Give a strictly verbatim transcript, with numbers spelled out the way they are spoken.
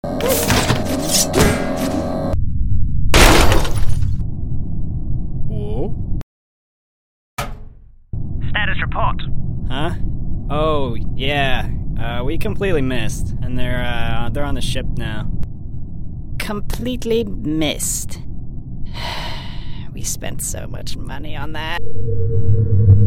Whoa? Status report. Huh? Oh, yeah. Uh, we completely missed, and they're, uh, they're on the ship now. Completely missed. We spent so much money on that.